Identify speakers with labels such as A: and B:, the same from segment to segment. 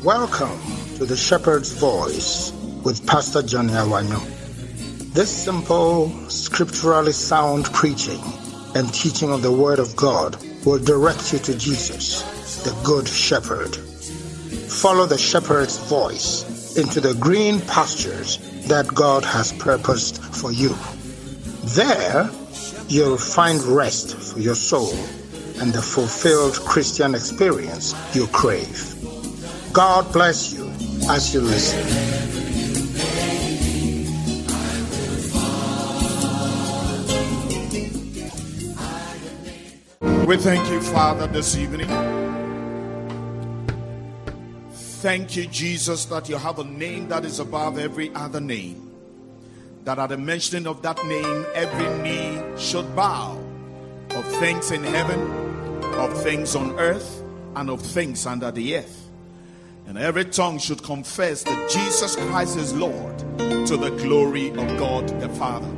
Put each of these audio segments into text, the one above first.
A: Welcome to the Shepherd's Voice with Pastor Johnny Awanyo. This simple, scripturally sound preaching and teaching of the Word of God will direct you to Jesus, the Good Shepherd. Follow the Shepherd's voice into the green pastures that God has purposed for you. There, you'll find rest for your soul and the fulfilled Christian experience you crave. God bless you as you listen.
B: We thank you, Father, this evening. Thank you, Jesus, that you have a name that is above every other name. That at the mention of that name, every knee should bow, of things in heaven, of things on earth, and of things under the earth. And every tongue should confess that Jesus Christ is Lord, to the glory of God the Father.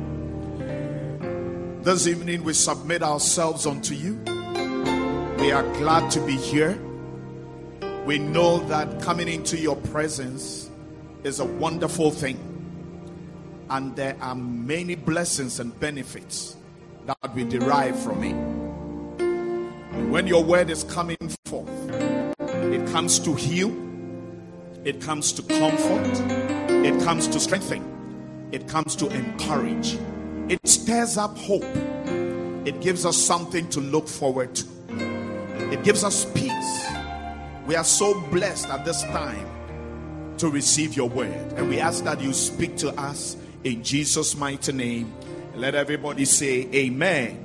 B: This evening we submit ourselves unto you. We are glad to be here. We know that coming into your presence is a wonderful thing. And there are many blessings and benefits that we derive from it. And when your word is coming forth, it comes to heal, it comes to comfort, it comes to strengthen, it comes to encourage. It stirs up hope. It gives us something to look forward to. It gives us peace. We are so blessed at this time to receive your word. And we ask that you speak to us in Jesus' mighty name. Let everybody say amen.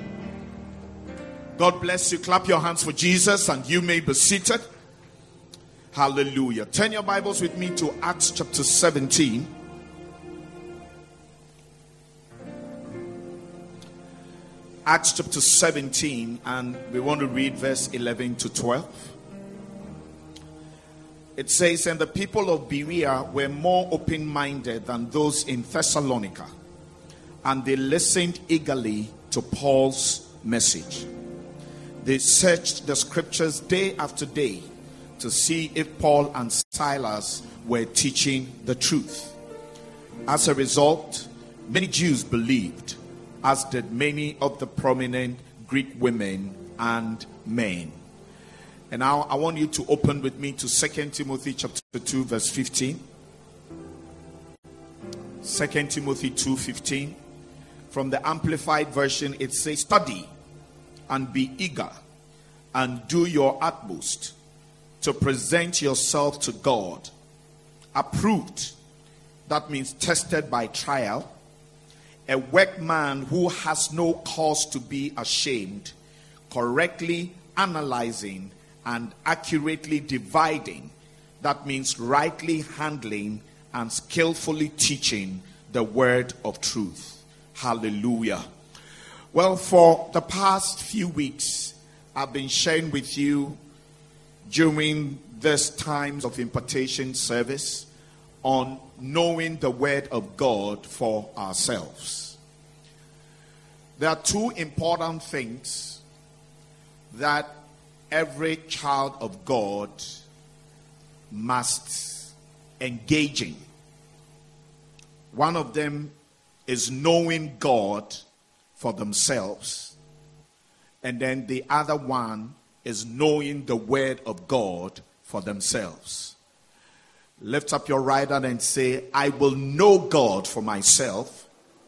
B: God bless you. Clap your hands for Jesus and you may be seated. Hallelujah. Turn your Bibles with me to Acts chapter 17. Acts chapter 17, and we want to read verse 11 to 12. It says, and the people of Berea were more open-minded than those in Thessalonica, and they listened eagerly to Paul's message. They searched the scriptures day after day to see if Paul and Silas were teaching the truth. As a result, many Jews believed, as did many of the prominent Greek women and men. And now I want you to open with me to 2 Timothy chapter 2 verse 15. 2 Timothy 2:15. From the Amplified Version it says, study and be eager and do your utmost to present yourself to God approved. That means tested by trial. A workman who has no cause to be ashamed, correctly analyzing and accurately dividing. That means rightly handling and skillfully teaching the word of truth. Hallelujah. Well, for the past few weeks, I've been sharing with you during this times of impartation service on knowing the word of God for ourselves. There are two important things that every child of God must engage in. One of them is knowing God for themselves. And then the other one is knowing the word of God for themselves. Lift up your right hand and say, I will know God for myself,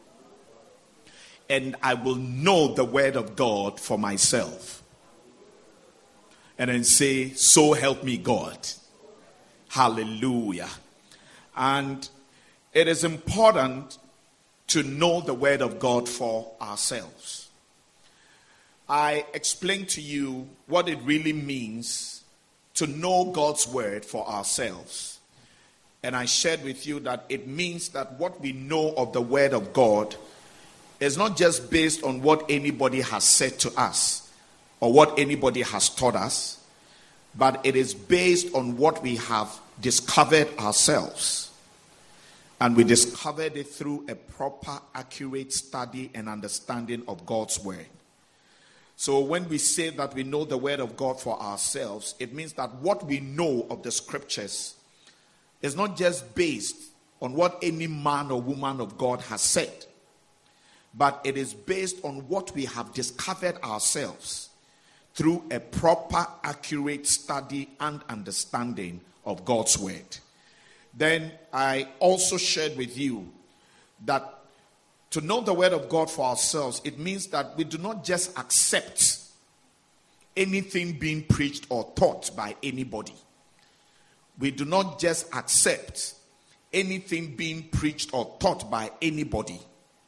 B: and I will know the word of God for myself. And then say, so help me God. Hallelujah. And it is important to know the word of God for ourselves. I explained to you what it really means to know God's word for ourselves. And I shared with you that it means that what we know of the word of God is not just based on what anybody has said to us or what anybody has taught us, but it is based on what we have discovered ourselves. And we discovered it through a proper, accurate study and understanding of God's word. So when we say that we know the word of God for ourselves, it means that what we know of the scriptures is not just based on what any man or woman of God has said, but it is based on what we have discovered ourselves through a proper, accurate study and understanding of God's word. Then I also shared with you that to know the word of God for ourselves, it means that we do not just accept anything being preached or taught by anybody. We do not just accept anything being preached or taught by anybody,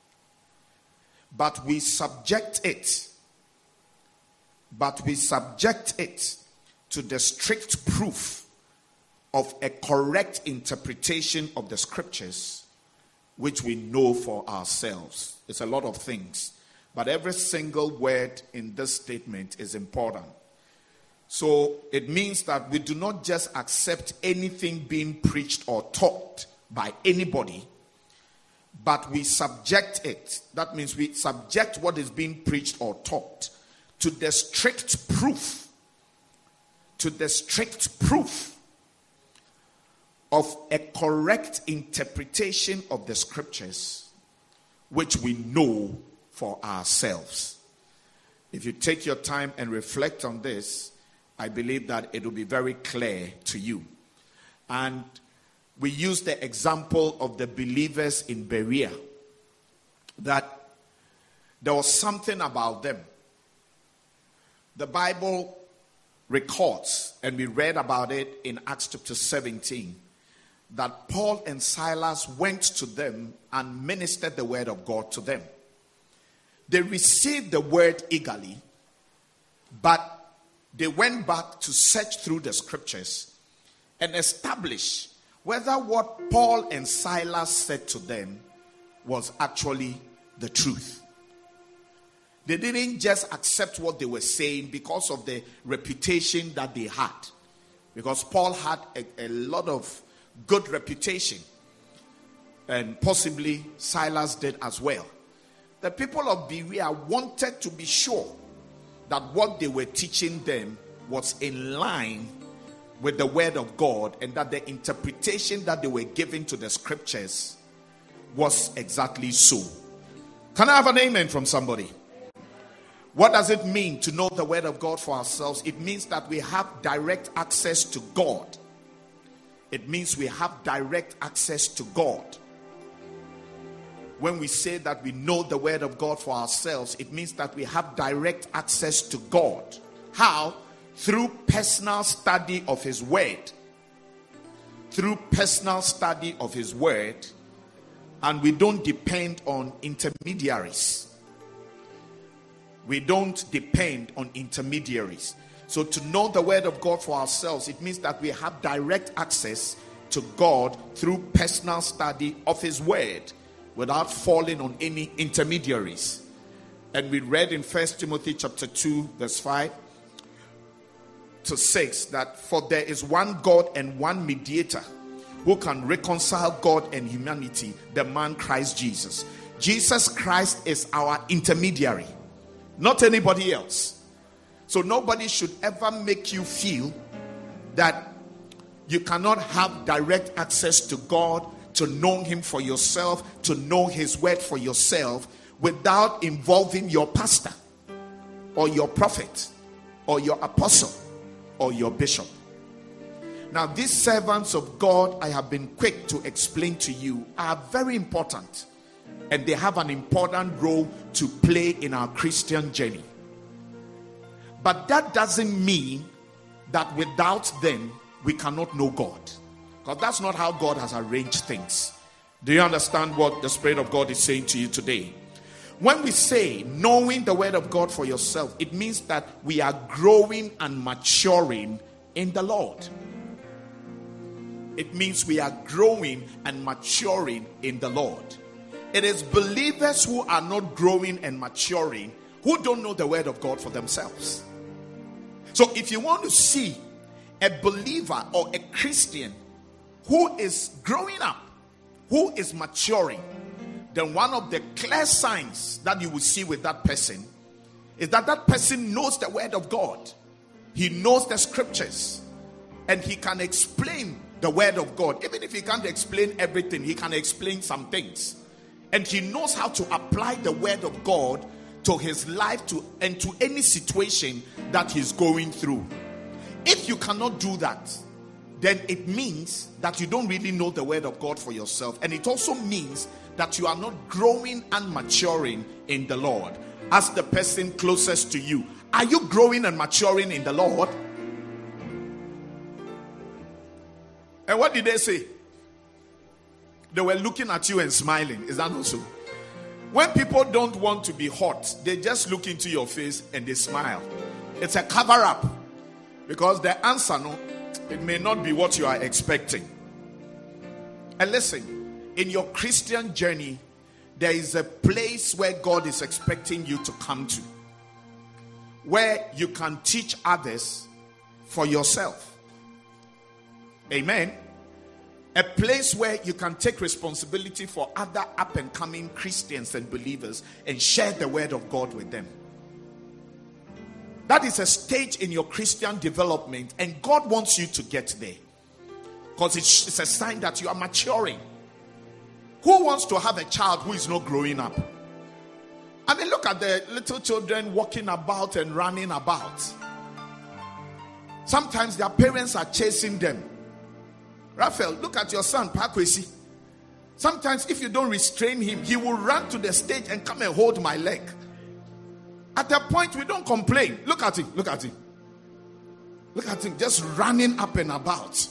B: but we subject it to the strict proof of a correct interpretation of the scriptures, which we know for ourselves. It's a lot of things, but every single word in this statement is important. So it means that we do not just accept anything being preached or taught by anybody, but we subject it. That means we subject what is being preached or taught to the strict proof of a correct interpretation of the scriptures, which we know for ourselves. If you take your time and reflect on this, I believe that it will be very clear to you. And we use the example of the believers in Berea, that there was something about them. The Bible records, and we read about it in Acts chapter 17, that Paul and Silas went to them and ministered the word of God to them. They received the word eagerly, but they went back to search through the scriptures and establish whether what Paul and Silas said to them was actually the truth. They didn't just accept what they were saying because of the reputation that they had. Because Paul had a lot of good reputation, and possibly Silas did as well. The people of Berea wanted to be sure that what they were teaching them was in line with the word of God, and that the interpretation that they were giving to the scriptures was exactly so. Can I have an amen from somebody? What does it mean to know the word of God for ourselves? It means that we have direct access to God. It means we have direct access to God. When we say that we know the word of God for ourselves, it means that we have direct access to God. How? Through personal study of his word. Through personal study of his word. And we don't depend on intermediaries. We don't depend on intermediaries. So to know the word of God for ourselves, it means that we have direct access to God through personal study of his word without falling on any intermediaries. And we read in 1 Timothy chapter 2 verse 5 to 6 that for there is one God and one mediator who can reconcile God and humanity, the man Christ Jesus. Jesus Christ is our intermediary, not anybody else. So nobody should ever make you feel that you cannot have direct access to God, to know him for yourself, to know his word for yourself, without involving your pastor or your prophet or your apostle or your bishop. Now, these servants of God, I have been quick to explain to you, are very important, and they have an important role to play in our Christian journey. But that doesn't mean that without them, we cannot know God. Because that's not how God has arranged things. Do you understand what the Spirit of God is saying to you today? When we say knowing the word of God for yourself, it means that we are growing and maturing in the Lord. It means we are growing and maturing in the Lord. It is believers who are not growing and maturing who don't know the word of God for themselves. So if you want to see a believer or a Christian who is growing up, who is maturing, then one of the clear signs that you will see with that person is that that person knows the word of God. He knows the scriptures. And he can explain the word of God. Even if he can't explain everything, he can explain some things. And he knows how to apply the word of God to his life and to any situation that he's going through. If you cannot do that, then it means that you don't really know the word of God for yourself. And it also means that you are not growing and maturing in the Lord. Ask the person closest to you, are you growing and maturing in the Lord? And what did they say? They were looking at you and smiling. Is that not so? When people don't want to be hot, they just look into your face and they smile. It's a cover up. Because the answer, it may not be what you are expecting. And listen, in your Christian journey, there is a place where God is expecting you to come to, where you can teach others for yourself. Amen. A place where you can take responsibility for other up and coming Christians and believers and share the word of God with them. That is a stage in your Christian development, and God wants you to get there, because it's a sign that you are maturing. Who wants to have a child who is not growing up? I mean, look at the little children walking about and running about. Sometimes their parents are chasing them. Raphael, look at your son, Pakwesi. Sometimes if you don't restrain him, he will run to the stage and come and hold my leg. At that point, we don't complain. Look at him. Look at him. Look at him just running up and about.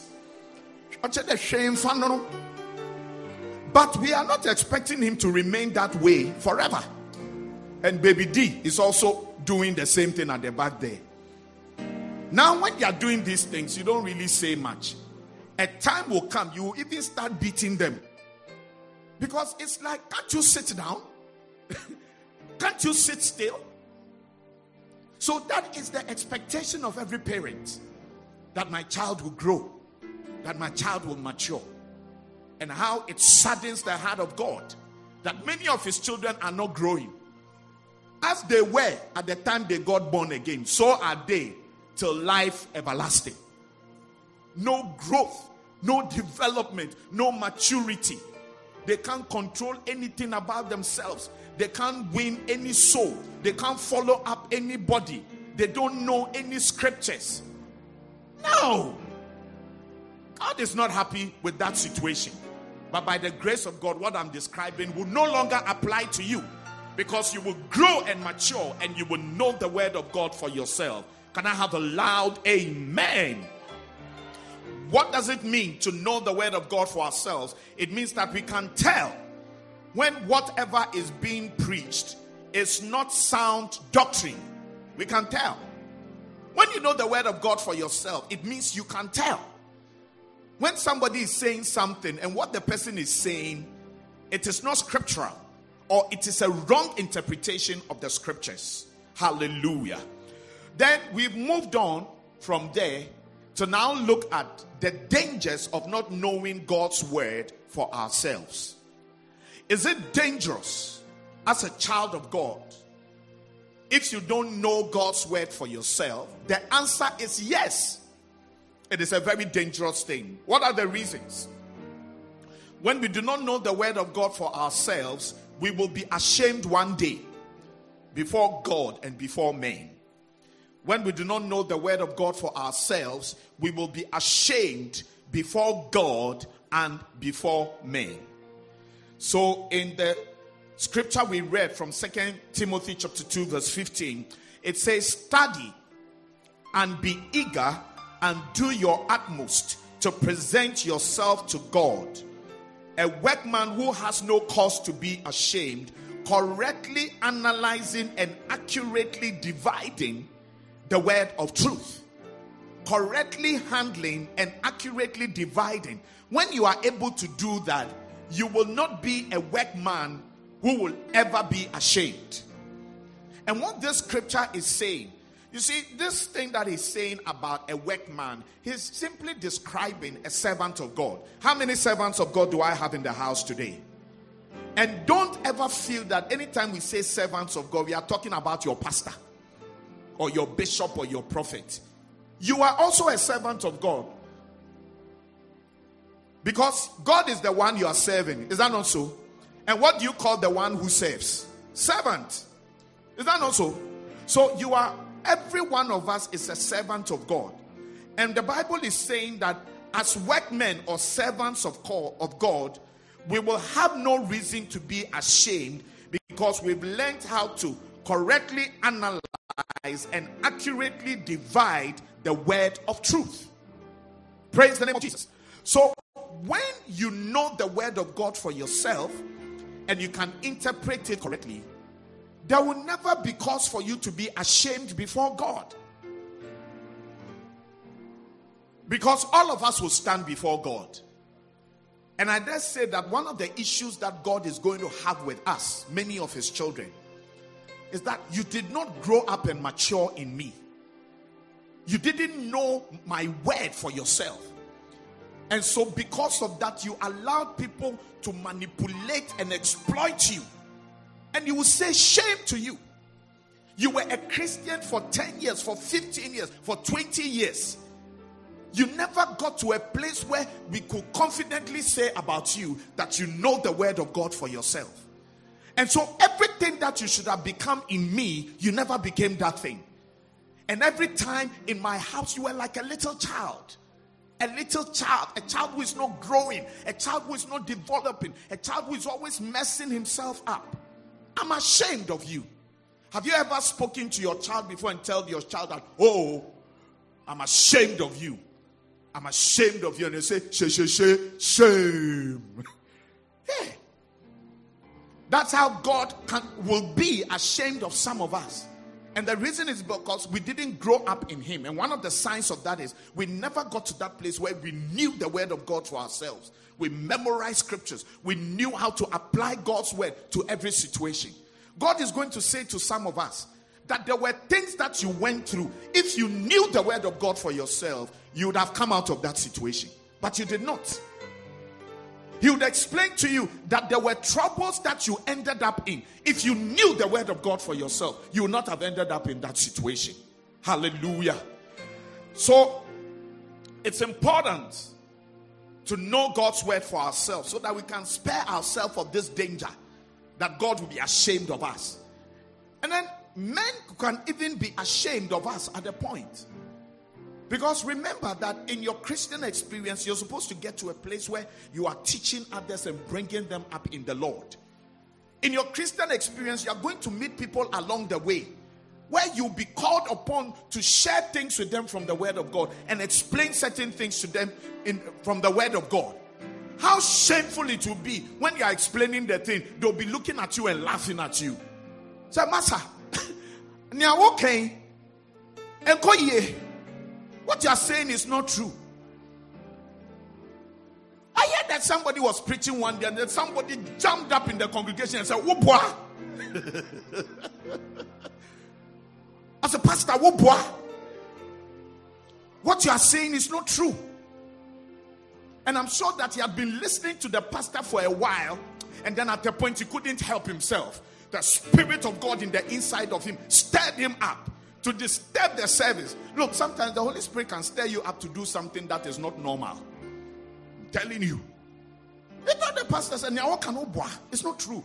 B: But we are not expecting him to remain that way forever. And baby D is also doing the same thing at the back there. Now, when you are doing these things, you don't really say much. A time will come, you will even start beating them. Because it's like, can't you sit down? Can't you sit still? So that is the expectation of every parent, that my child will grow, that my child will mature. And how it saddens the heart of God that many of his children are not growing. As they were at the time they got born again, so are they till life everlasting. No growth, no development, no maturity. They can't control anything about themselves. They can't win any soul. They can't follow up anybody. They don't know any scriptures. No. God is not happy with that situation. But by the grace of God, what I'm describing will no longer apply to you, because you will grow and mature and you will know the word of God for yourself. Can I have a loud amen? What does it mean to know the word of God for ourselves? It means that we can tell when whatever is being preached is not sound doctrine. We can tell. When you know the word of God for yourself, it means you can tell. When somebody is saying something and what the person is saying, it is not scriptural, or it is a wrong interpretation of the scriptures. Hallelujah. Then we've moved on from there to now look at the dangers of not knowing God's word for ourselves. Is it dangerous as a child of God if you don't know God's word for yourself? The answer is yes. It is a very dangerous thing. What are the reasons? When we do not know the word of God for ourselves, we will be ashamed one day before God and before men. When we do not know the word of God for ourselves, we will be ashamed before God and before men. So in the scripture we read from 2 Timothy chapter 2 verse 15, it says, study and be eager and do your utmost to present yourself to God, a workman who has no cause to be ashamed, correctly analyzing and accurately dividing the word of truth. Correctly handling and accurately dividing. When you are able to do that, you will not be a workman who will ever be ashamed. And what this scripture is saying, you see, this thing that he's saying about a workman, he's simply describing a servant of God. How many servants of God do I have in the house today? And don't ever feel that anytime we say servants of God, we are talking about your pastor. or your bishop or your prophet. You are also a servant of God. Because God is the one you are serving. Is that not so? And what do you call the one who serves? Servant. Is that not so? So you are, every one of us is a servant of God. And the Bible is saying that as workmen or servants of God, we will have no reason to be ashamed because we've learned how to correctly analyze and accurately divide the word of truth. Praise the name of Jesus. So when you know the word of God for yourself and you can interpret it correctly, there will never be cause for you to be ashamed before God. Because all of us will stand before God. And I dare say that one of the issues that God is going to have with us, many of his children, is that you did not grow up and mature in me. You didn't know my word for yourself. And so because of that, you allowed people to manipulate and exploit you. And you will say shame to you. You were a Christian for 10 years, for 15 years, for 20 years. You never got to a place where we could confidently say about you that you know the word of God for yourself. And so everything that you should have become in me, you never became that thing. And every time in my house, you were like a little child. A little child, a child who is not growing, a child who is not developing, a child who is always messing himself up. I'm ashamed of you. Have you ever spoken to your child before and tell your child that, oh, I'm ashamed of you? I'm ashamed of you. And they say, shame. Yeah. That's how God will be ashamed of some of us. And the reason is because we didn't grow up in him. And one of the signs of that is we never got to that place where we knew the word of God for ourselves. We memorized scriptures. We knew how to apply God's word to every situation. God is going to say to some of us that there were things that you went through. If you knew the word of God for yourself, you would have come out of that situation. But you did not. He would explain to you that there were troubles that you ended up in. If you knew the word of God for yourself, you would not have ended up in that situation. Hallelujah. So, it's important to know God's word for ourselves so that we can spare ourselves of this danger that God will be ashamed of us. And then men can even be ashamed of us at a point. Because remember that in your Christian experience, you're supposed to get to a place where you are teaching others and bringing them up in the Lord. In your Christian experience, you're going to meet people along the way where you'll be called upon to share things with them from the word of God and explain certain things to them from the word of God. How shameful it will be when you're explaining the thing, they'll be looking at you and laughing at you. Say, Master, now okay, what you are saying is not true. I heard that somebody was preaching one day and then somebody jumped up in the congregation and said, Whoopwa. As a pastor, Whoopwa. What you are saying is not true. And I'm sure that he had been listening to the pastor for a while, and then at a point he couldn't help himself. The Spirit of God in the inside of him stirred him up to disturb the service. Look, sometimes the Holy Spirit can stir you up to do something that is not normal. I'm telling you. It's not the pastor said, it's not true.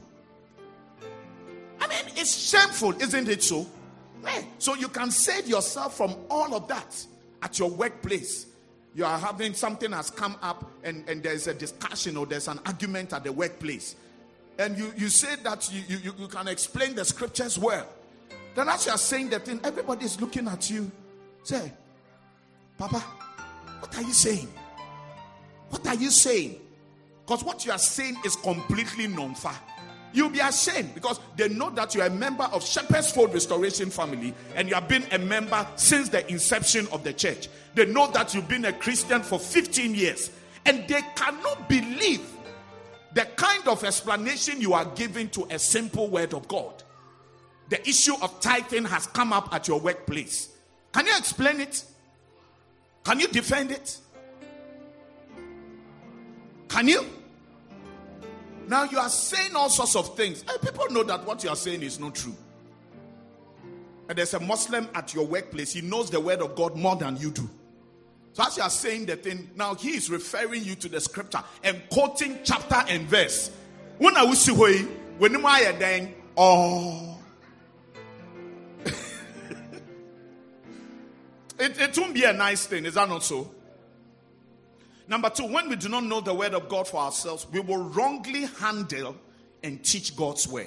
B: I mean, it's shameful, isn't it so? So you can save yourself from all of that at your workplace. You are having something has come up and there's a discussion or there's an argument at the workplace. And you say that you can explain the scriptures well. Then as you are saying that thing, everybody is looking at you. Say, Papa, what are you saying? What are you saying? Because what you are saying is completely non-fair. You'll be ashamed because they know that you are a member of Shepherd's Fold Restoration Family and you have been a member since the inception of the church. They know that you've been a Christian for 15 years and they cannot believe the kind of explanation you are giving to a simple word of God. The issue of tithing has come up at your workplace. Can you explain it? Can you defend it? Can you? Now you are saying all sorts of things. And people know that what you are saying is not true. and there's a Muslim at your workplace, he knows the word of God more than you do. So as you are saying the thing, now he is referring you to the scripture and quoting chapter and verse. When I see when am I then? Oh, it won't be a nice thing, is that not so? Number two, when we do not know the word of God for ourselves, we will wrongly handle and teach God's word.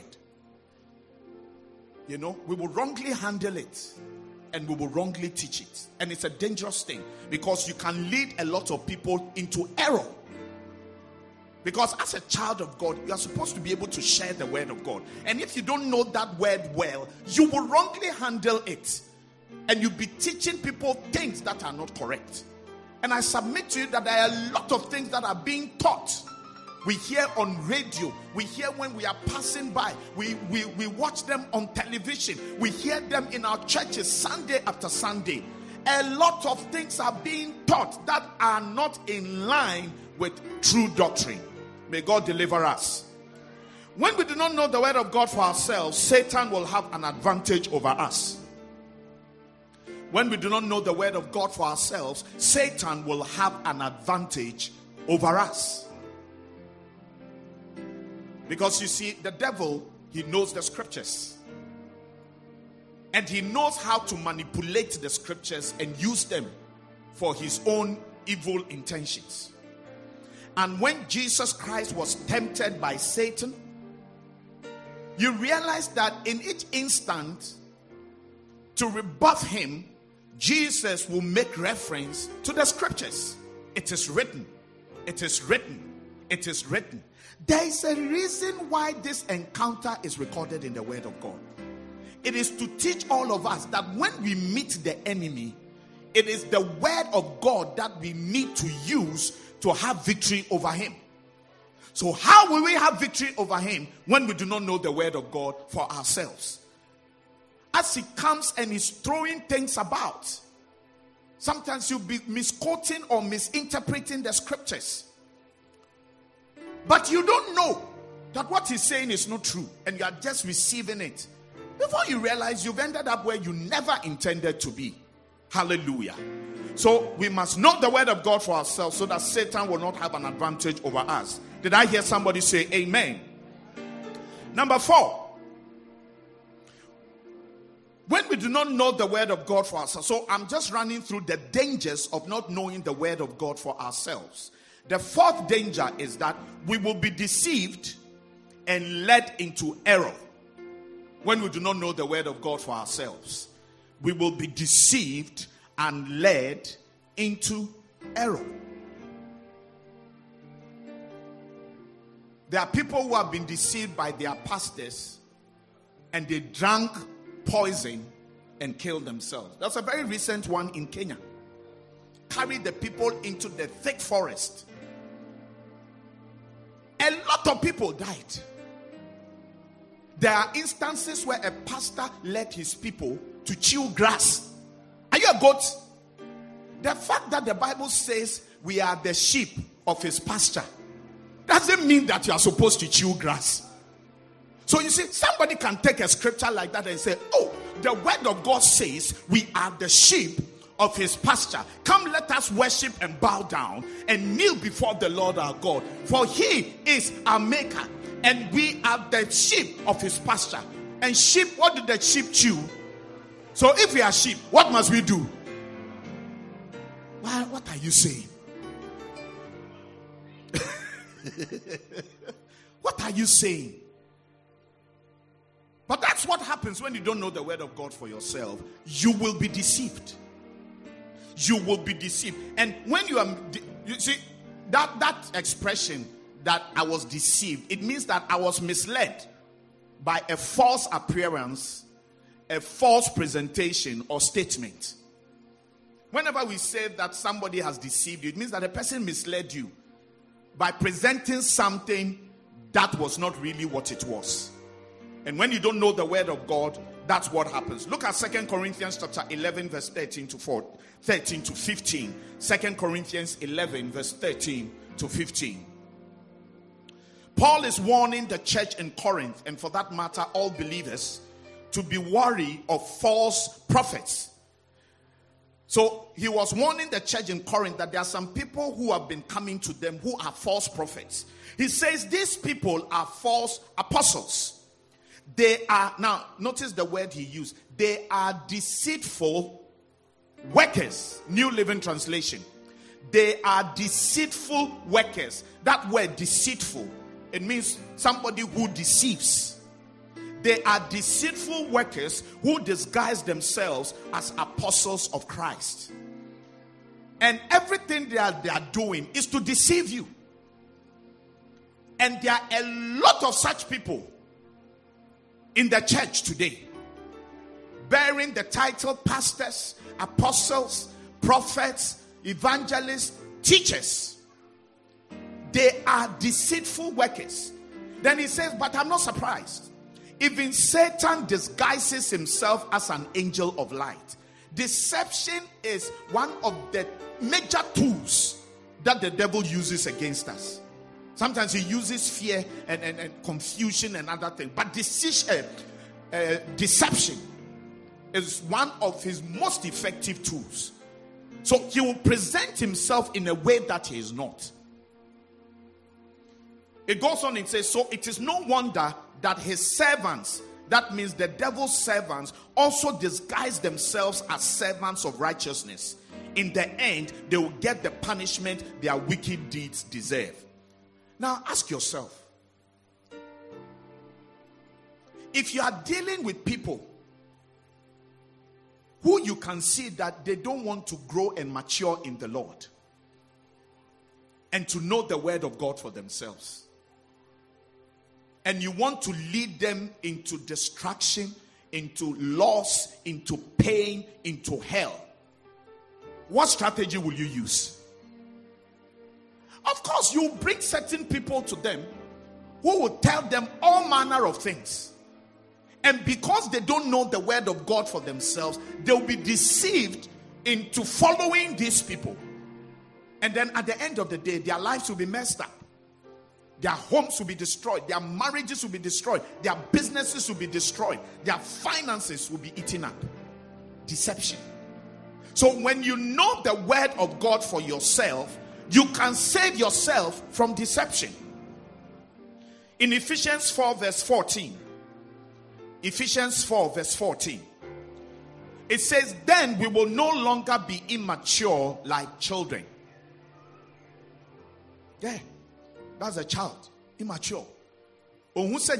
B: You know, we will wrongly handle it and we will wrongly teach it. And it's a dangerous thing because you can lead a lot of people into error. Because as a child of God, you are supposed to be able to share the word of God. And if you don't know that word well, you will wrongly handle it. And you'll be teaching people things that are not correct. And I submit to you that there are a lot of things that are being taught. We hear on radio. We hear when we are passing by. We watch them on television. We hear them in our churches Sunday after Sunday. A lot of things are being taught that are not in line with true doctrine. May God deliver us. When we do not know the word of God for ourselves, Satan will have an advantage over us. When we do not know the word of God for ourselves, Satan will have an advantage over us. Because you see, the devil, he knows the scriptures. And he knows how to manipulate the scriptures and use them for his own evil intentions. And when Jesus Christ was tempted by Satan, you realize that in each instant, to rebuff him, Jesus will make reference to the scriptures. It is written. It is written. It is written. There is a reason why this encounter is recorded in the word of God. It is to teach all of us that when we meet the enemy, it is the word of God that we need to use to have victory over him. So how will we have victory over him when we do not know the word of God for ourselves? As he comes and is throwing things about, sometimes you'll be misquoting or misinterpreting the scriptures. But you don't know that what he's saying is not true and you are just receiving it. Before you realize you've ended up where you never intended to be. Hallelujah. So we must know the word of God for ourselves so that Satan will not have an advantage over us. Did I hear somebody say amen? Number 4. When we do not know the word of God for ourselves. So I'm just running through the dangers of not knowing the word of God for ourselves. The 4th danger is that we will be deceived and led into error. When we do not know the word of God for ourselves, we will be deceived and led into error. There are people who have been deceived by their pastors and they drank poison and killed themselves. That's a very recent one in Kenya. Carried the people into the thick forest. A lot of people died. There are instances where a pastor led his people to chew grass. Are you a goat? The fact that the Bible says we are the sheep of his pasture doesn't mean that you are supposed to chew grass. So you see, somebody can take a scripture like that and say, oh, the word of God says we are the sheep of his pasture. Come, let us worship and bow down and kneel before the Lord our God. For he is our maker and we are the sheep of his pasture. And sheep, what did the sheep chew? So if we are sheep, what must we do? Well, what are you saying? What are you saying? But that's what happens when you don't know the word of God for yourself. You will be deceived. You will be deceived. And when you are, you see, that expression that I was deceived, it means that I was misled by a false appearance, a false presentation or statement. Whenever we say that somebody has deceived you, it means that a person misled you by presenting something that was not really what it was. And when you don't know the word of God, that's what happens. Look at 2 Corinthians chapter 11 verse 13 to 15. 2 Corinthians 11 verse 13 to 15. Paul is warning the church in Corinth, and for that matter all believers, to be wary of false prophets. So he was warning the church in Corinth that there are some people who have been coming to them who are false prophets. He says these people are false apostles. They are, now notice the word he used, they are deceitful workers. New Living Translation. They are deceitful workers. That word deceitful, it means somebody who deceives. They are deceitful workers who disguise themselves as apostles of Christ. And everything they are doing is to deceive you. And there are a lot of such people in the church today, bearing the title pastors, apostles, prophets, evangelists, teachers. They are deceitful workers. Then he says, but I'm not surprised. Even Satan disguises himself as an angel of light. Deception is one of the major tools that the devil uses against us. Sometimes he uses fear and confusion and other things. But deception is one of his most effective tools. So he will present himself in a way that he is not. It goes on and says, so it is no wonder that his servants, that means the devil's servants, also disguise themselves as servants of righteousness. In the end, they will get the punishment their wicked deeds deserve. Now ask yourself, if you are dealing with people who you can see that they don't want to grow and mature in the Lord and to know the word of God for themselves, and you want to lead them into destruction, into loss, into pain, into hell, what strategy will you use? Of course, you bring certain people to them who will tell them all manner of things. And because they don't know the word of God for themselves, they'll be deceived into following these people. And then at the end of the day, their lives will be messed up. Their homes will be destroyed. Their marriages will be destroyed. Their businesses will be destroyed. Their finances will be eaten up. Deception. So when you know the word of God for yourself, you can save yourself from deception. In Ephesians 4 verse 14. Ephesians 4 verse 14. It says, then we will no longer be immature like children. Yeah, that's a child. Immature. Doesn't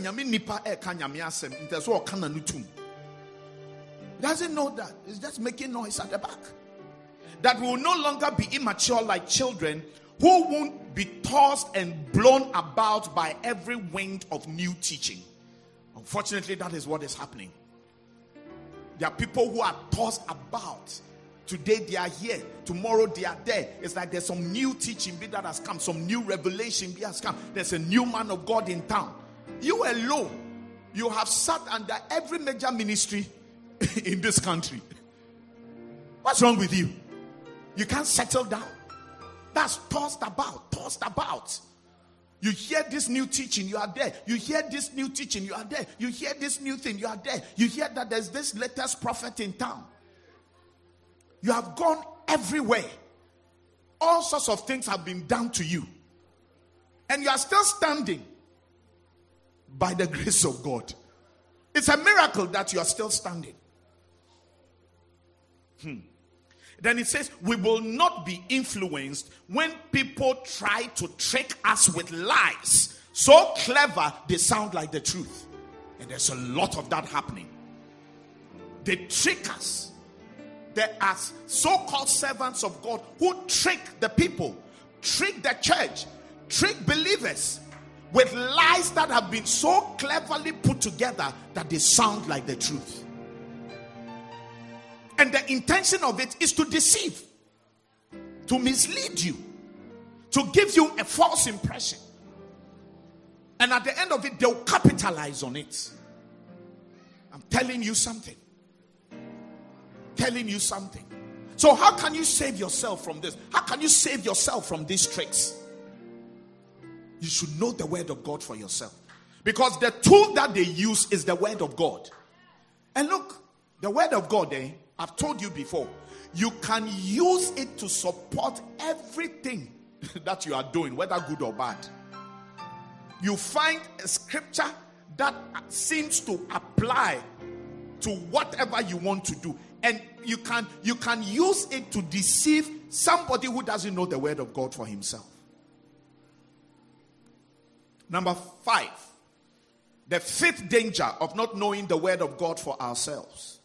B: know that. It's just making noise at the back. That we will no longer be immature like children who won't be tossed and blown about by every wind of new teaching. Unfortunately, that is what is happening. There are people who are tossed about. Today they are here, tomorrow they are there. It's like there's some new teaching that has come, some new revelation that has come. There's a new man of God in town. You alone, you have sat under every major ministry in this country. What's wrong with you? You can't settle down. That's tossed about, tossed about. You hear this new teaching, you are there. You hear this new teaching, you are there. You hear this new thing, you are there. You hear that there's this latest prophet in town. You have gone everywhere. All sorts of things have been done to you. And you are still standing by the grace of God. It's a miracle that you are still standing. Then it says, we will not be influenced when people try to trick us with lies. So clever, they sound like the truth. And there's a lot of that happening. They trick us. There are so-called servants of God who trick the people, trick the church, trick believers with lies that have been so cleverly put together that they sound like the truth. And the intention of it is to deceive, to mislead you, to give you a false impression. And at the end of it, they'll capitalize on it. I'm telling you something. Telling you something. So how can you save yourself from this? How can you save yourself from these tricks? You should know the word of God for yourself. Because the tool that they use is the word of God. And look, the word of God, I've told you before, you can use it to support everything that you are doing, whether good or bad. You find a scripture that seems to apply to whatever you want to do. And you can use it to deceive somebody who doesn't know the word of God for himself. Number 5, the fifth danger of not knowing the word of God for ourselves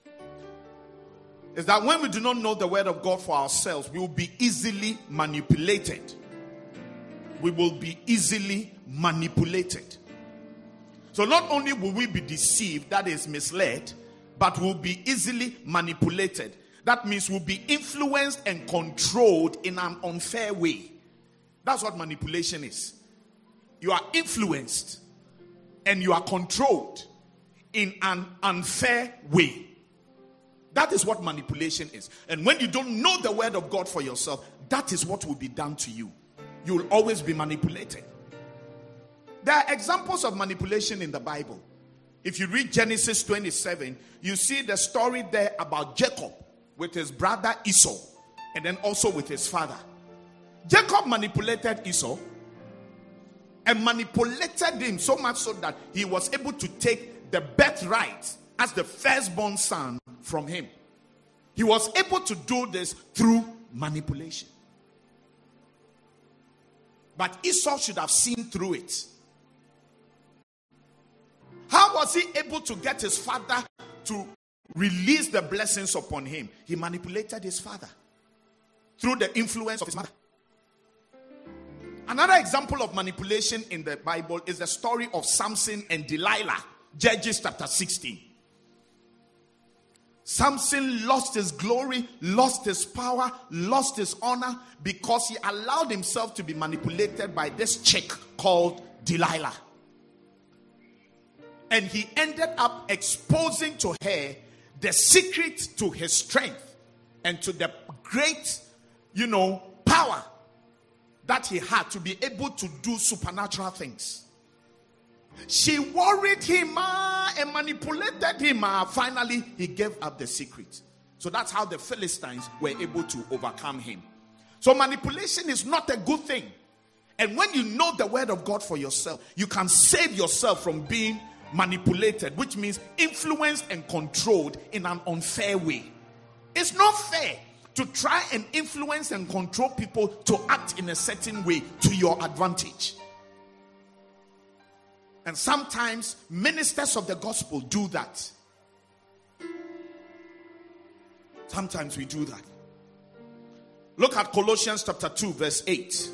B: is that when we do not know the word of God for ourselves, we will be easily manipulated. We will be easily manipulated. So not only will we be deceived, that is misled, but we'll be easily manipulated. That means we'll be influenced and controlled in an unfair way. That's what manipulation is. You are influenced and you are controlled in an unfair way. That is what manipulation is. And when you don't know the word of God for yourself, that is what will be done to you. You will always be manipulated. There are examples of manipulation in the Bible. If you read Genesis 27, you see the story there about Jacob with his brother Esau, and then also with his father. Jacob manipulated Esau and manipulated him so much so that he was able to take the birthright as the firstborn son from him. He was able to do this through manipulation. But Esau should have seen through it. How was he able to get his father to release the blessings upon him? He manipulated his father through the influence of his mother. Another example of manipulation in the Bible is the story of Samson and Delilah, Judges chapter 16. Samson lost his glory, lost his power, lost his honor because he allowed himself to be manipulated by this chick called Delilah. And he ended up exposing to her the secret to his strength and to the great, power that he had to be able to do supernatural things. She worried him and manipulated him. Finally, he gave up the secret. So that's how the Philistines were able to overcome him. So manipulation is not a good thing. And when you know the word of God for yourself, you can save yourself from being manipulated, which means influenced and controlled in an unfair way. It's not fair to try and influence and control people to act in a certain way to your advantage. And sometimes ministers of the gospel do that. Sometimes we do that. Look at Colossians chapter 2 verse 8.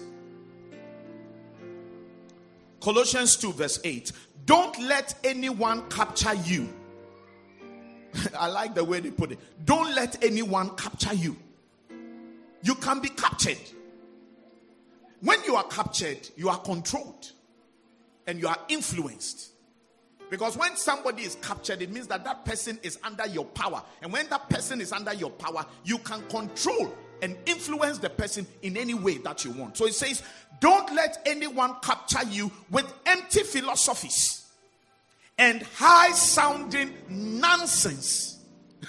B: Colossians 2 verse 8. Don't let anyone capture you. I like the way they put it. Don't let anyone capture you. You can be captured. When you are captured, you are controlled and you are influenced. Because when somebody is captured, it means that that person is under your power. And when that person is under your power, you can control and influence the person in any way that you want. So it says, don't let anyone capture you with empty philosophies and high-sounding nonsense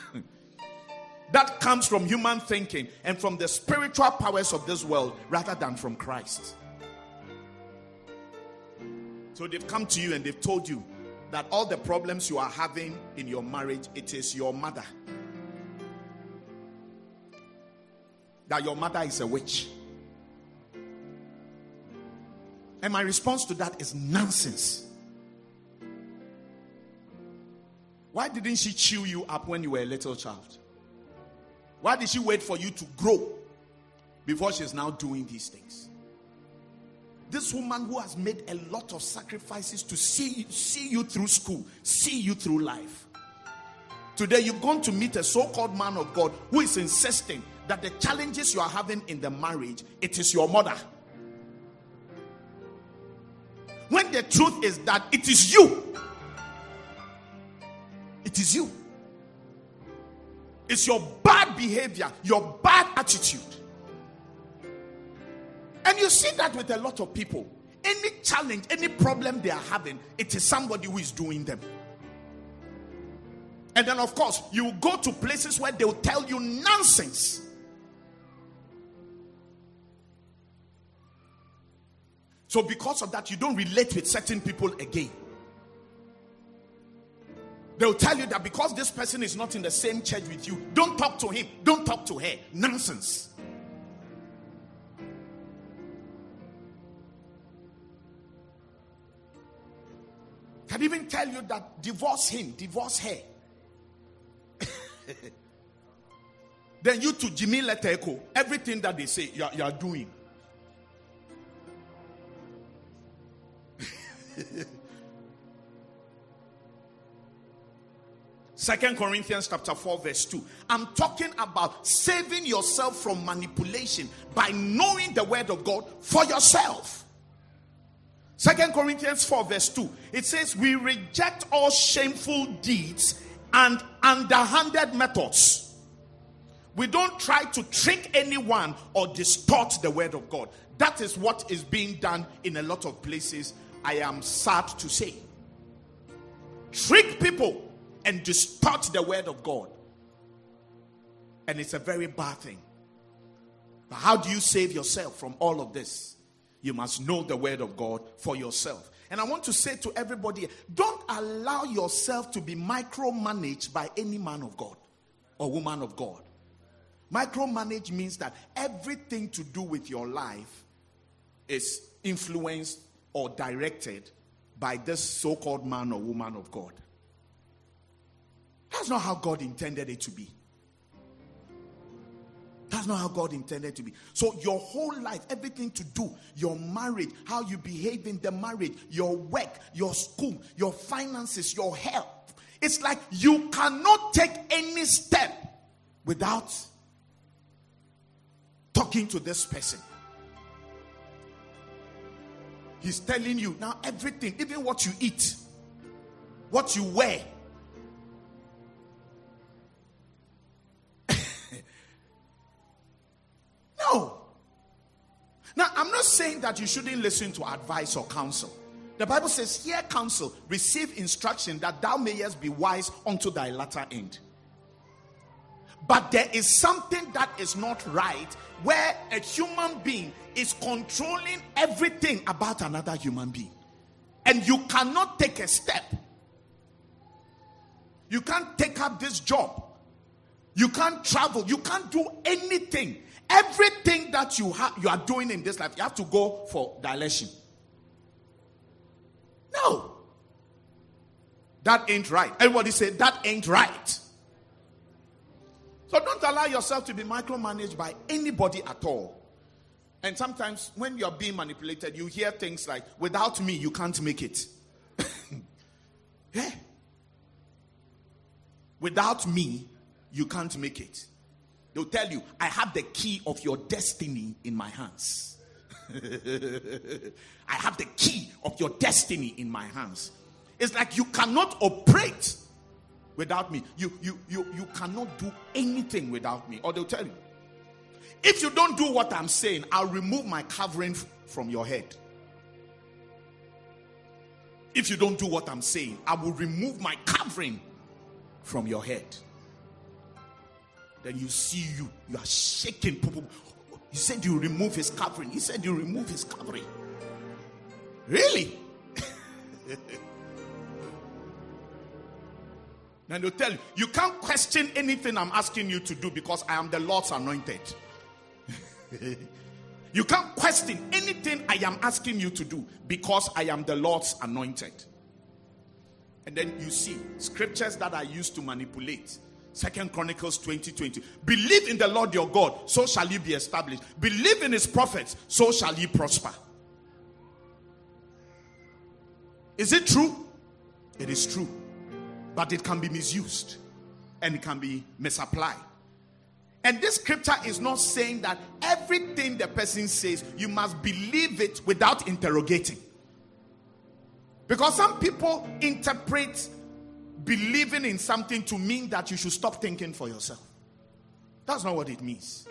B: that comes from human thinking and from the spiritual powers of this world rather than from Christ. So they've come to you and they've told you that all the problems you are having in your marriage, it is your mother. That your mother is a witch. And my response to that is nonsense. Why didn't she chew you up when you were a little child? Why did she wait for you to grow before she's now doing these things? This woman who has made a lot of sacrifices to see you through school, see you through life. Today you've gone to meet a so-called man of God who is insisting that the challenges you are having in the marriage, it is your mother. When the truth is that it is you. It is you. It's your bad behavior, your bad attitude. And you see that with a lot of people. Any challenge, any problem they are having, it is somebody who is doing them. And then, of course, you go to places where they'll tell you nonsense. So because of that, you don't relate with certain people again. They'll tell you that because this person is not in the same church with you, don't talk to him, don't talk to her. Nonsense. Can even tell you that divorce him, divorce her. Then you to Jimmy letter echo everything that they say you are doing. Second Corinthians chapter 4 verse 2. I'm talking about saving yourself from manipulation by knowing the word of God for yourself. Second Corinthians 4 verse 2. It says, we reject all shameful deeds and underhanded methods. We don't try to trick anyone or distort the word of God. That is what is being done in a lot of places, I am sad to say. Trick people and distort the word of God. And it's a very bad thing. But how do you save yourself from all of this? You must know the word of God for yourself. And I want to say to everybody, don't allow yourself to be micromanaged by any man of God or woman of God. Micromanage means that everything to do with your life is influenced or directed by this so-called man or woman of God. That's not how God intended it to be. That's not how God intended to be. So your whole life, everything to do, your marriage, how you behave in the marriage, your work, your school, your finances, your health. It's like you cannot take any step without talking to this person. He's telling you now everything, even what you eat, what you wear. No. Now, I'm not saying that you shouldn't listen to advice or counsel. The Bible says, hear counsel, receive instruction, that thou mayest be wise unto thy latter end. But there is something that is not right, where a human being is controlling everything about another human being. And you cannot take a step. You can't take up this job. You can't travel. You can't do anything. Everything that you are doing in this life, you have to go for dilation. No. That ain't right. Everybody say, that ain't right. So don't allow yourself to be micromanaged by anybody at all. And sometimes when you're being manipulated, you hear things like, without me, you can't make it. Yeah. Without me, you can't make it. They'll tell you, I have the key of your destiny in my hands. I have the key of your destiny in my hands. It's like you cannot operate without me. You cannot do anything without me. Or they'll tell you, if you don't do what I'm saying, I'll remove my covering from your head. If you don't do what I'm saying, I will remove my covering from your head. Then you see you are shaking. He said you remove his covering. He said you remove his covering. Really? Then they'll tell you, you can't question anything I'm asking you to do because I am the Lord's anointed. You can't question anything I am asking you to do because I am the Lord's anointed. And then you see scriptures that are used to manipulate. 2 Chronicles 20:20. Believe in the Lord your God, so shall you be established. Believe in his prophets, so shall you prosper. Is it true? It is true. But it can be misused. And it can be misapplied. And this scripture is not saying that everything the person says, you must believe it without interrogating. Because some people interpret believing in something to mean that you should stop thinking for yourself. That's not what it means.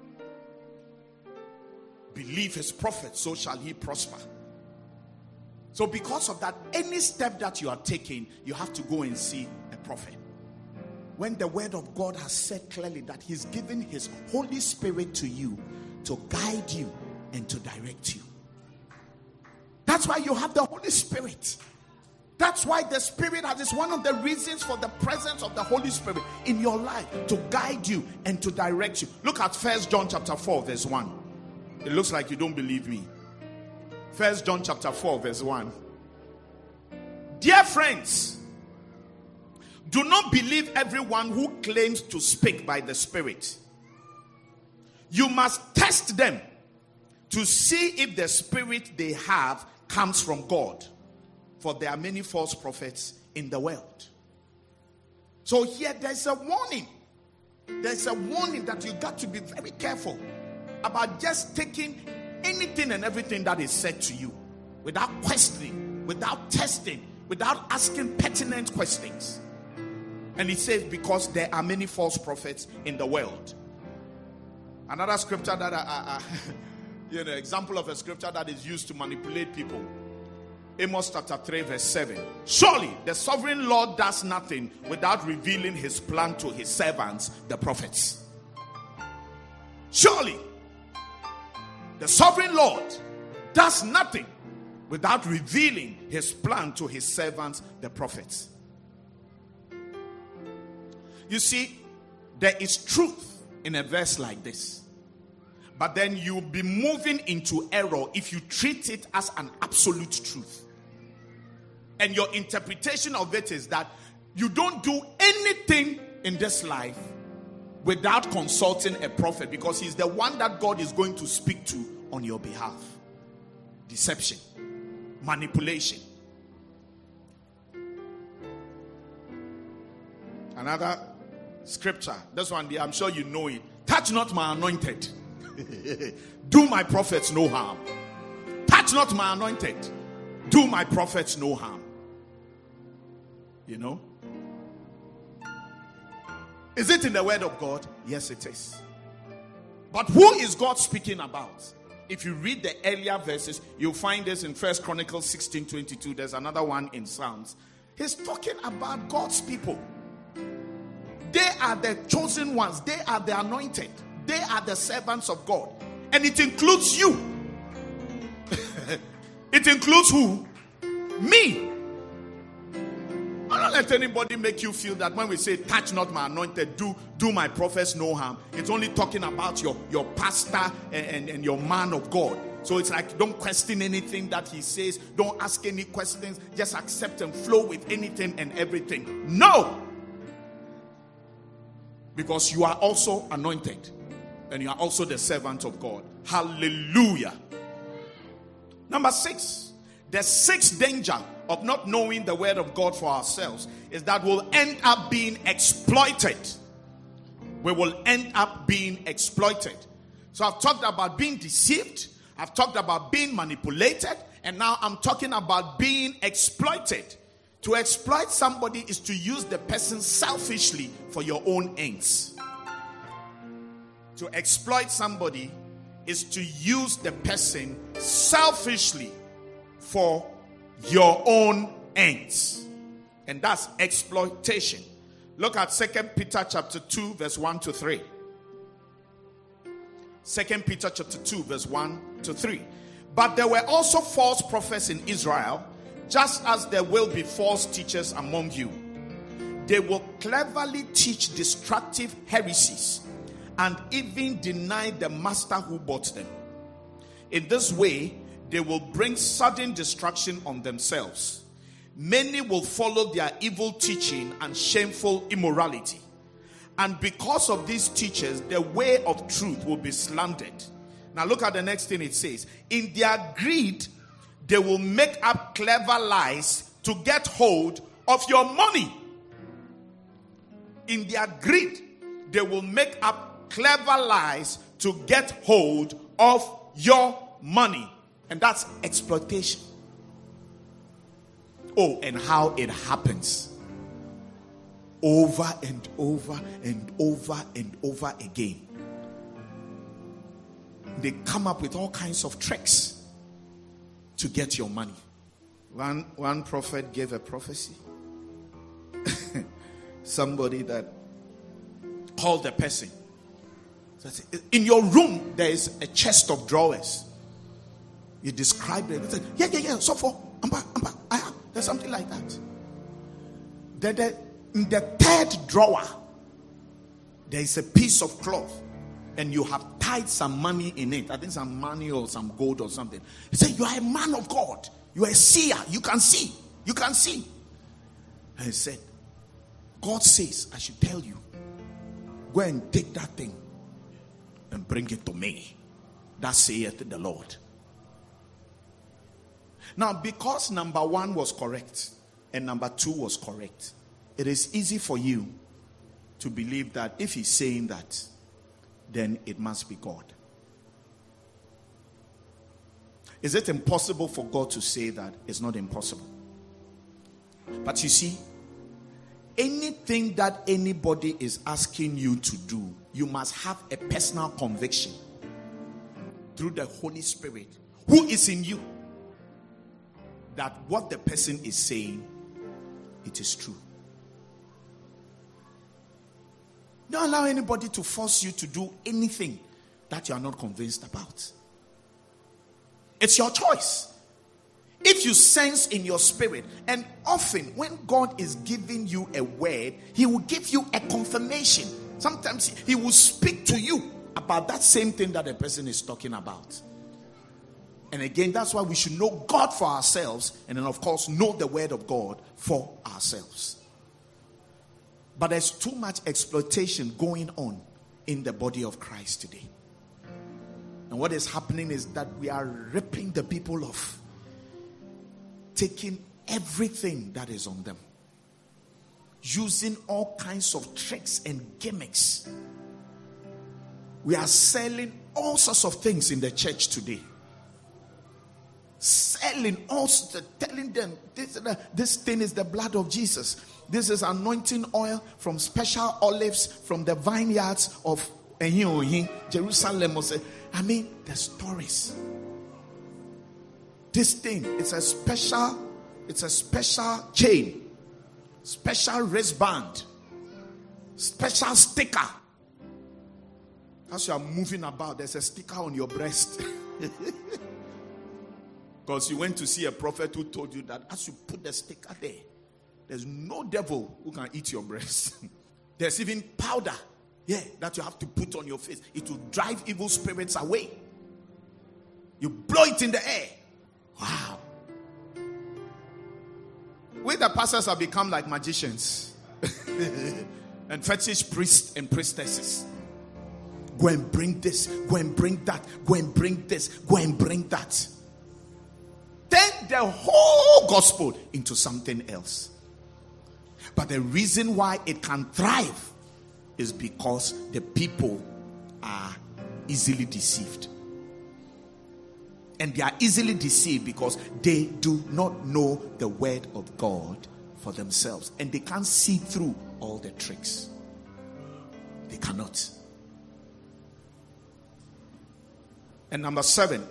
B: Believe his prophet, so shall he prosper. So because of that, any step that you are taking, you have to go and see a prophet. When the word of God has said clearly that he's given his Holy Spirit to you to guide you and to direct you. That's why you have the Holy Spirit. That's why the Spirit is one of the reasons for the presence of the Holy Spirit in your life, to guide you and to direct you. Look at 1 John chapter 4 verse 1. It looks like you don't believe me. 1 John chapter 4 verse 1. Dear friends, do not believe everyone who claims to speak by the Spirit. You must test them to see if the spirit they have comes from God. For there are many false prophets in the world. So here there's a warning. There's a warning that you got to be very careful about just taking anything and everything that is said to you without questioning, without testing, without asking pertinent questions. And it says because there are many false prophets in the world. Another scripture that example of a scripture that is used to manipulate people. Amos chapter 3 verse 7. Surely the sovereign Lord does nothing without revealing his plan to his servants, the prophets. Surely the sovereign Lord does nothing without revealing his plan to his servants, the prophets. You see, there is truth in a verse like this. But then you'll be moving into error if you treat it as an absolute truth. And your interpretation of it is that you don't do anything in this life without consulting a prophet, because he's the one that God is going to speak to on your behalf. Deception, manipulation. Another scripture, this one, I'm sure you know it. Touch not my anointed. Do my prophets no harm. Touch not my anointed. Do my prophets no harm. You know? Is it in the word of God? Yes, it is. But who is God speaking about? If you read the earlier verses, you'll find this in 1 Chronicles 16:22. There's another one in Psalms. He's talking about God's people. They are the chosen ones. They are the anointed. They are the servants of God. And it includes you. It includes who? Me. Don't let anybody make you feel that when we say touch not my anointed, do my prophets no harm, it's only talking about your pastor and your man of God. So it's like, don't question anything that he says. Don't ask any questions. Just accept and flow with anything and everything. No. Because you are also anointed. And you are also the servant of God. Hallelujah. Number 6. The sixth danger of not knowing the word of God for ourselves is that we'll end up being exploited. We will end up being exploited. So I've talked about being deceived. I've talked about being manipulated. And now I'm talking about being exploited. To exploit somebody is to use the person selfishly for your own ends. To exploit somebody is to use the person selfishly for your own ends. And that's exploitation. Look at 2 Peter chapter 2 verse 1 to 3. 2 Peter chapter 2 verse 1 to 3. But there were also false prophets in Israel, just as there will be false teachers among you. They will cleverly teach destructive heresies and even deny the master who bought them. In this way, they will bring sudden destruction on themselves. Many will follow their evil teaching and shameful immorality. And because of these teachers, the way of truth will be slandered. Now look at the next thing it says. In their greed, they will make up clever lies to get hold of your money. In their greed, they will make up clever lies to get hold of your money. And that's exploitation. Oh, and how it happens. Over and over and over and over again. They come up with all kinds of tricks to get your money. One prophet gave a prophecy. Somebody that called the person. In your room, there is a chest of drawers. You described it. Said, yeah. So for there's something like that. Then in the third drawer, there is a piece of cloth, and you have tied some money in it. I think some money or some gold or something. He said, "You are a man of God. You are a seer. You can see. You can see." And he said, "God says I should tell you, go and take that thing and bring it to me. That saith the Lord." Now, because number 1 was correct and number 2 was correct, it is easy for you to believe that if he's saying that, then it must be God. Is it impossible for God to say that? It's not impossible. But you see, anything that anybody is asking you to do, you must have a personal conviction through the Holy Spirit who is in you that what the person is saying, it is true. Don't allow anybody to force you to do anything that you are not convinced about. It's your choice. If you sense in your spirit, and often when God is giving you a word, he will give you a confirmation. Sometimes he will speak to you about that same thing that the person is talking about. And again, that's why we should know God for ourselves, and then of course know the word of God for ourselves. But there's too much exploitation going on in the body of Christ today. And what is happening is that we are ripping the people off, taking everything that is on them, using all kinds of tricks and gimmicks. We are selling all sorts of things in the church today. Selling also, telling them this thing is the blood of Jesus. This is anointing oil from special olives from the vineyards of Jerusalem. I mean, the stories. This thing, it's a special chain, special wristband, special sticker. As you are moving about, there's a sticker on your breast. Because you went to see a prophet who told you that as you put the sticker there, there's no devil who can eat your breast. There's even powder, that you have to put on your face. It will drive evil spirits away. You blow it in the air. Wow. We the pastors have become like magicians and fetish priests and priestesses. Go and bring this, go and bring that, go and bring this, go and bring that. Turn the whole gospel into something else. But the reason why it can thrive is because the people are easily deceived. And they are easily deceived because they do not know the word of God for themselves. And they can't see through all the tricks. They cannot. And number 7.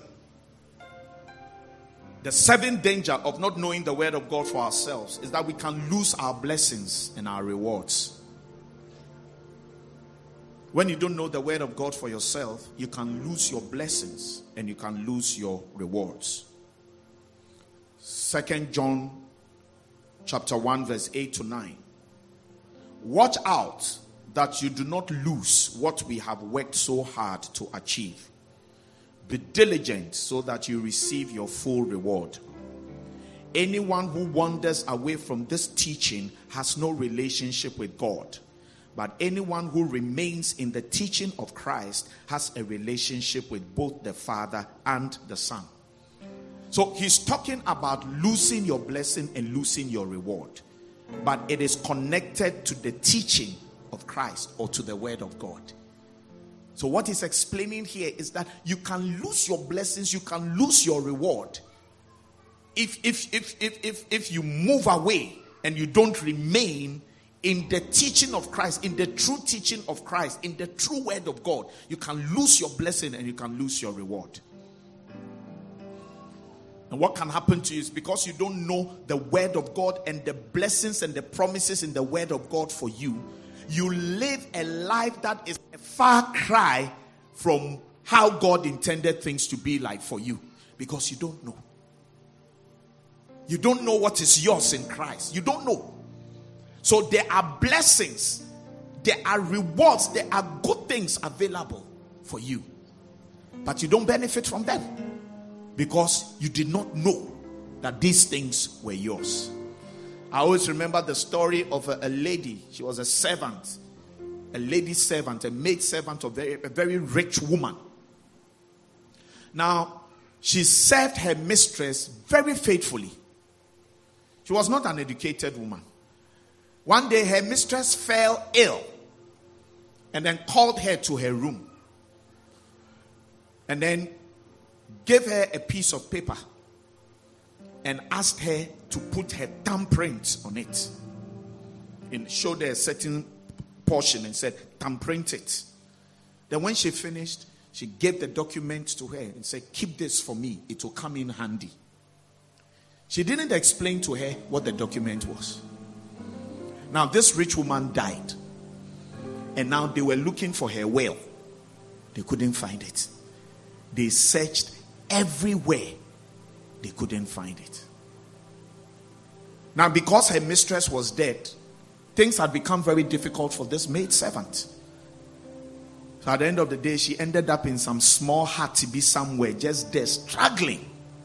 B: The seventh danger of not knowing the word of God for ourselves is that we can lose our blessings and our rewards. When you don't know the word of God for yourself, you can lose your blessings and you can lose your rewards. 2 John chapter 1 verse 8 to 9. Watch out that you do not lose what we have worked so hard to achieve. Be diligent so that you receive your full reward. Anyone who wanders away from this teaching has no relationship with God. But anyone who remains in the teaching of Christ has a relationship with both the Father and the Son. So he's talking about losing your blessing and losing your reward. But it is connected to the teaching of Christ or to the word of God. So what he's explaining here is that you can lose your blessings, you can lose your reward if you move away and you don't remain in the teaching of Christ, in the true teaching of Christ, in the true word of God. You can lose your blessing and you can lose your reward. And what can happen to you is because you don't know the word of God and the blessings and the promises in the word of God for you, you live a life that is a far cry from how God intended things to be like for you, because you don't know. You don't know what is yours in Christ. You don't know. So there are blessings, there are rewards, there are good things available for you, but you don't benefit from them because you did not know that these things were yours. I always remember the story of a lady. She was a servant, a lady servant, a maid servant of a very rich woman. Now, she served her mistress very faithfully. She was not an educated woman. One day, her mistress fell ill and then called her to her room and then gave her a piece of paper and asked her to put her thumbprint on it, and showed her a certain portion and said, thumbprint it. Then when she finished, she gave the document to her and said, keep this for me, it will come in handy. She didn't explain to her what the document was. Now this rich woman died, and now they were looking for her will. They couldn't find it. They searched everywhere. They couldn't find it. Now, because her mistress was dead, things had become very difficult for this maid servant. So at the end of the day, she ended up in some small hut to be somewhere, just there, struggling.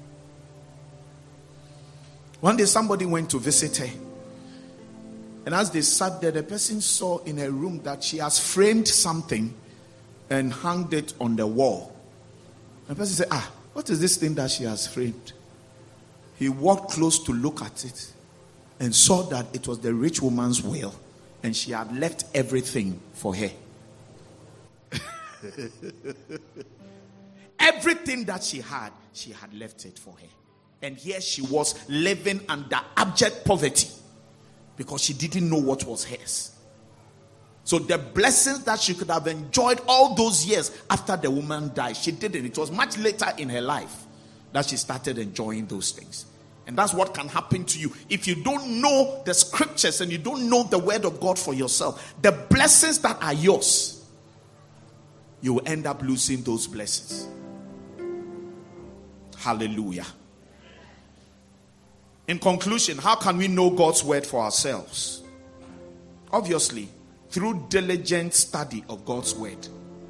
B: One day, somebody went to visit her. And as they sat there, the person saw in her room that she has framed something and hung it on the wall. The person said, what is this thing that she has framed? He walked close to look at it and saw that it was the rich woman's will, and she had left everything for her. Everything that she had left it for her. And here she was living under abject poverty because she didn't know what was hers. So the blessings that she could have enjoyed all those years after the woman died, she didn't. It was much later in her life that she started enjoying those things. And that's what can happen to you. If you don't know the scriptures and you don't know the word of God for yourself, the blessings that are yours, you will end up losing those blessings. Hallelujah. In conclusion, how can we know God's word for ourselves? Obviously, through diligent study of God's word.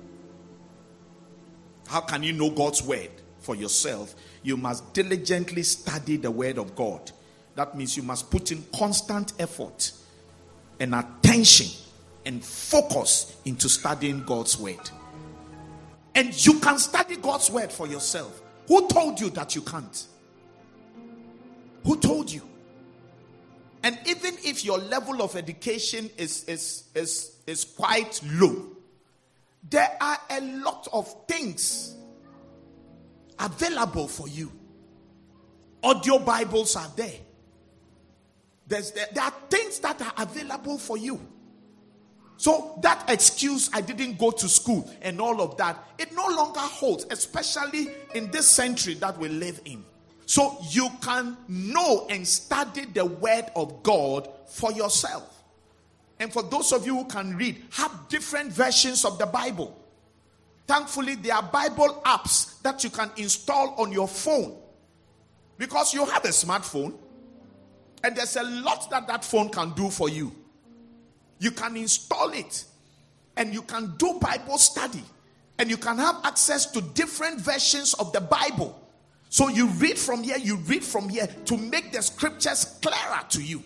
B: How can you know God's word for yourself? You must diligently study the word of God. That means you must put in constant effort and attention and focus into studying God's word. And you can study God's word for yourself. Who told you that you can't? Who told you? And even if your level of education is quite low, there are a lot of things available for you. Audio Bibles are there. There are things that are available for you. So that excuse, I didn't go to school and all of that, it no longer holds, especially in this century that we live in. So you can know and study the word of God for yourself. And for those of you who can read, have different versions of the Bible. Thankfully, there are Bible apps that you can install on your phone. Because you have a smartphone, and there's a lot that phone can do for you. You can install it, and you can do Bible study, and you can have access to different versions of the Bible. So you read from here to make the scriptures clearer to you.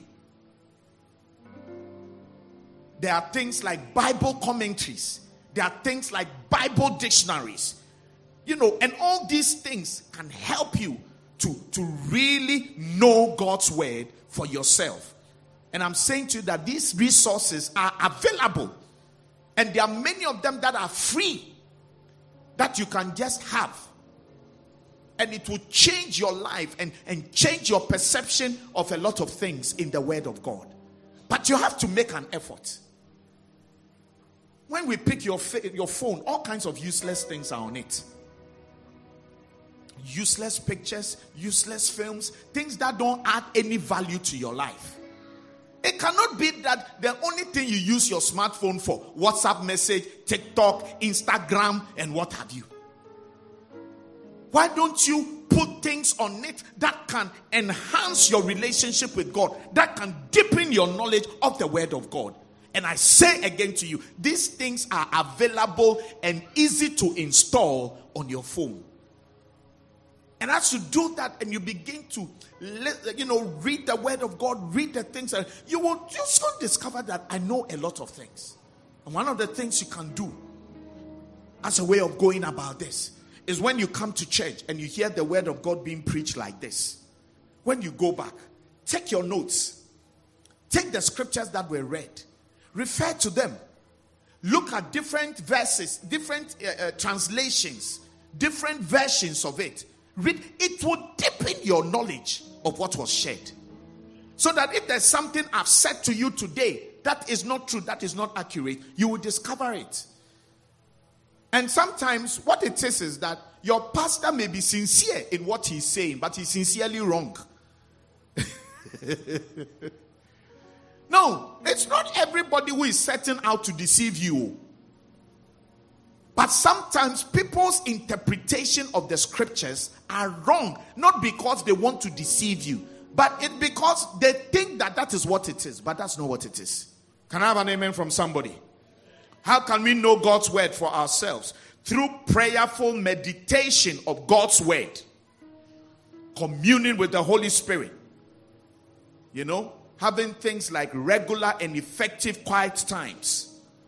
B: There are things like Bible commentaries. There are things like Bible dictionaries. And all these things can help you to really know God's word for yourself. And I'm saying to you that these resources are available. And there are many of them that are free that you can just have. And it will change your life and change your perception of a lot of things in the word of God. But you have to make an effort. When we pick your phone, all kinds of useless things are on it. useless pictures, useless films, things that don't add any value to your life. It cannot be that the only thing you use your smartphone for, WhatsApp message, TikTok, Instagram, and what have you. Why don't you put things on it that can enhance your relationship with God, that can deepen your knowledge of the Word of God? And I say again to you, these things are available and easy to install on your phone. And as you do that and you begin to, read the Word of God, read the things, you will just discover that I know a lot of things. And one of the things you can do as a way of going about this is when you come to church and you hear the Word of God being preached like this. When you go back, take your notes. Take the scriptures that were read. Refer to them. Look at different verses, different translations, different versions of it. Read. It will deepen your knowledge of what was shared. So that if there's something I've said to you today that is not true, that is not accurate, you will discover it. And sometimes what it is that your pastor may be sincere in what he's saying, but he's sincerely wrong. No, it's not everybody who is setting out to deceive you. But sometimes people's interpretation of the scriptures are wrong, not because they want to deceive you, but it's because they think that that is what it is, but that's not what it is. Can I have an amen from somebody? How can we know God's word for ourselves? Through prayerful meditation of God's word. Communing with the Holy Spirit. Having things like regular and effective quiet times.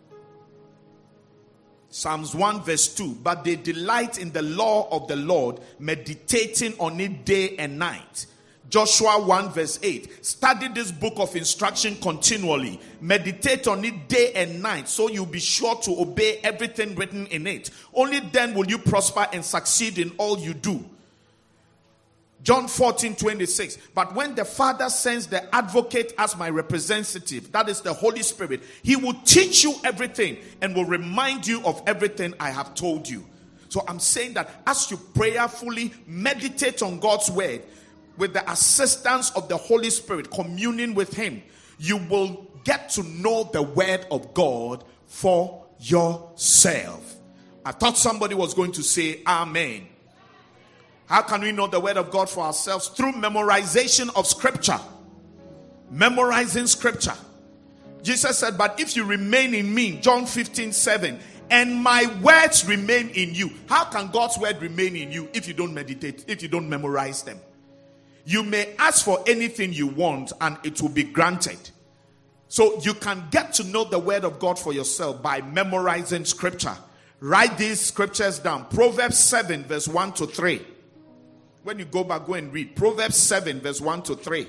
B: Psalms 1 verse 2. But they delight in the law of the Lord, meditating on it day and night. Joshua 1 verse 8. Study this book of instruction continually. Meditate on it day and night, so you'll be sure to obey everything written in it. Only then will you prosper and succeed in all you do. John 14:26. But when the Father sends the advocate as my representative, that is the Holy Spirit, he will teach you everything and will remind you of everything I have told you. So I'm saying that as you prayerfully meditate on God's word, with the assistance of the Holy Spirit, communing with him, you will get to know the word of God for yourself. I thought somebody was going to say amen. How can we know the word of God for ourselves? Through memorization of scripture. Memorizing scripture. Jesus said, but if you remain in me, John 15:7, and my words remain in you. How can God's word remain in you if you don't meditate, if you don't memorize them? You may ask for anything you want and it will be granted. So you can get to know the word of God for yourself by memorizing scripture. Write these scriptures down. Proverbs 7 verse 1 to 3. When you go back, go and read. Proverbs 7 verse 1 to 3.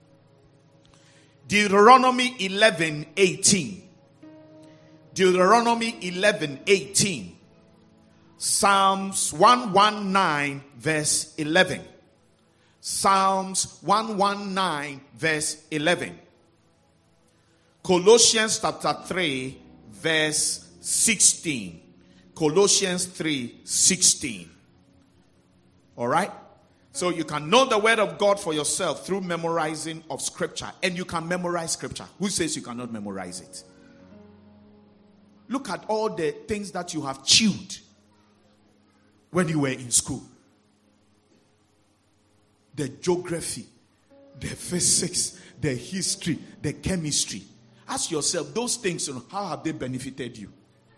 B: Deuteronomy 11:18. Deuteronomy 11:18. Psalms 119 verse 11. Psalms 119 verse 11. Colossians chapter 3 verse 16. Colossians 3:16. All right? So you can know the word of God for yourself through memorizing of scripture. And you can memorize scripture. Who says you cannot memorize it? Look at all the things that you have chewed when you were in school. The geography, the physics, the history, the chemistry. Ask yourself, those things, how have they benefited you?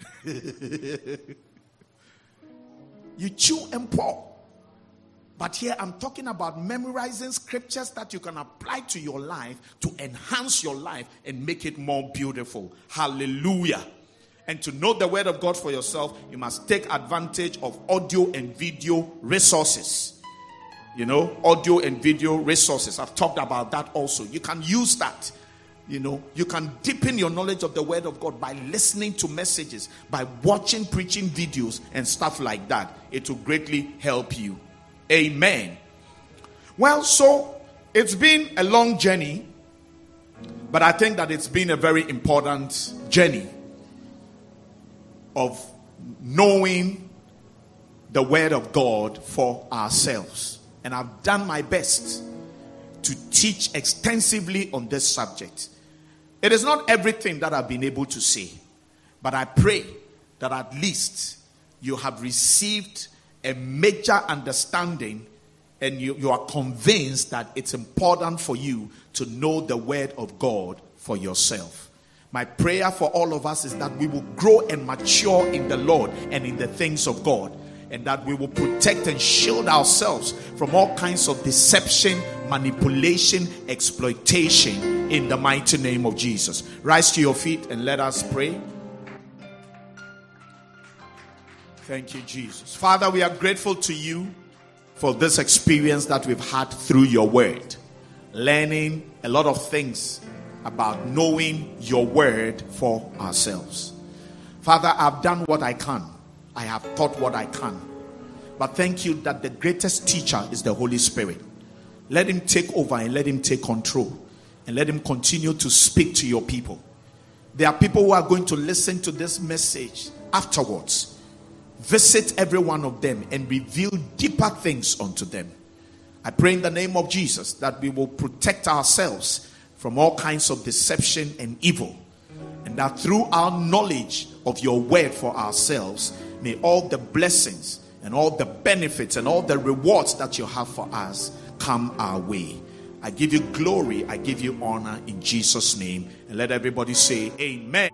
B: You chew and pour. But here I'm talking about memorizing scriptures that you can apply to your life to enhance your life and make it more beautiful. Hallelujah. And to know the word of God for yourself, you must take advantage of audio and video resources. Audio and video resources. I've talked about that also. You can use that. You can deepen your knowledge of the word of God by listening to messages, by watching preaching videos and stuff like that. It will greatly help you. Amen. Well, so it's been a long journey, but I think that it's been a very important journey of knowing the word of God for ourselves. And I've done my best to teach extensively on this subject. It is not everything that I've been able to say, but I pray that at least you have received a major understanding and you are convinced that it's important for you to know the word of God for yourself. My prayer for all of us is that we will grow and mature in the Lord and in the things of God, and that we will protect and shield ourselves from all kinds of deception, manipulation, exploitation in the mighty name of Jesus. Rise to your feet and let us pray. Thank you, Jesus. Father, we are grateful to you for this experience that we've had through your word, learning a lot of things about knowing your word for ourselves. Father, I've done what I can. I have taught what I can. But thank you that the greatest teacher is the Holy Spirit. Let him take over and let him take control. And let him continue to speak to your people. There are people who are going to listen to this message afterwards. Visit every one of them and reveal deeper things unto them. I pray in the name of Jesus that we will protect ourselves from all kinds of deception and evil. And that through our knowledge of your word for ourselves, may all the blessings and all the benefits and all the rewards that you have for us come our way. I give you glory, I give you honor in Jesus' name. And let everybody say amen.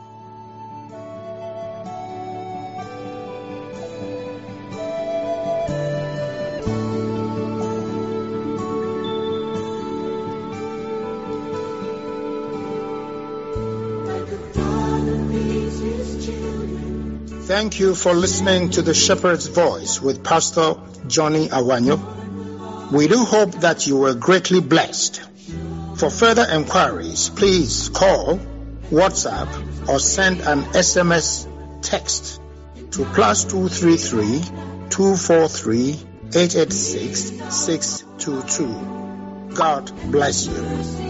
A: Thank you for listening to The Shepherd's Voice with Pastor Johnny Awanyo. We do hope that you were greatly blessed. For further inquiries, please call, WhatsApp, or send an SMS text to +233 243 886 622. God bless you.